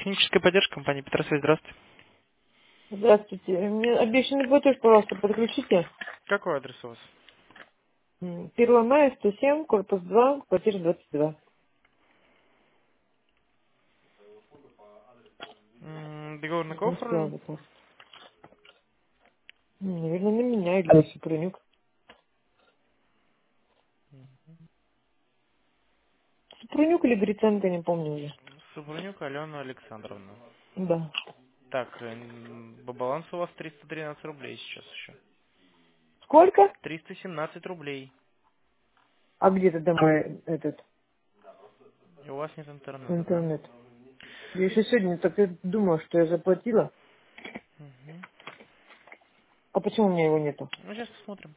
Техническая поддержка компании Петросвязь. Здравствуйте. Здравствуйте. Мне обещанный платеж, пожалуйста, подключите. Какой адрес у вас? 1 мая, 107, корпус 2, квартира 22. Договор на Вот кого не успела оформлен? запрос. Наверное, на меня или на Супрунюк. Супрунюк или Гриценко, не помню уже. Супрунюк Алена Александровна. Да. Так, по балансу у вас 313 рублей сейчас еще. Сколько? 317 рублей. А где тогда мой этот И у вас нет интернета, да? интернет? Я еще сегодня так и думала, что я заплатила. Мгм. А почему у меня его нету? Ну, сейчас посмотрим.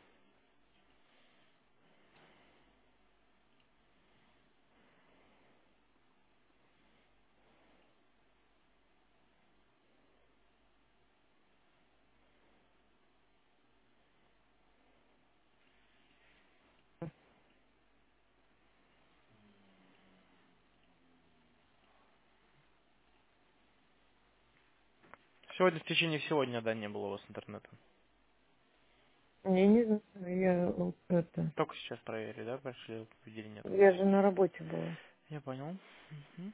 Сегодня в течение всего дня, да, не было у вас интернета. Я не знаю, это... Только сейчас проверили, да, прошли, увидели нет. Я же на работе была. Я понял. Мгм.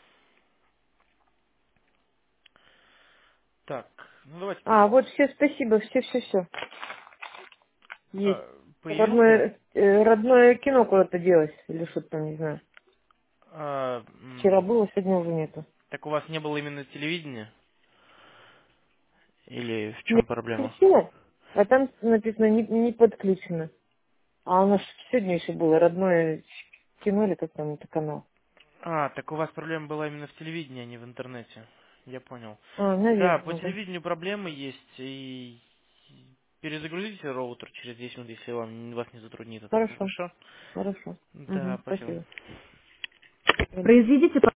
Так, ну давайте А, тогда. вот все, спасибо, все. Есть. Появилось, да? Родное кино куда-то делось, или что-то там, не знаю. А, Вчера было, сегодня уже нету. так у вас не было именно телевидения? Или в Не чем проблема? подключила, а там написано не подключено. А у нас сегодня еще было родное кино, или как там это канал. А, так у вас проблема была именно в телевидении, а не в интернете. Я понял. А, Да, по наверное, да. телевидению проблемы есть, и перезагрузите роутер через 10 минут, если вас не затруднит это. Хорошо, Хорошо? хорошо. Да, Угу, спасибо. спасибо. Произведите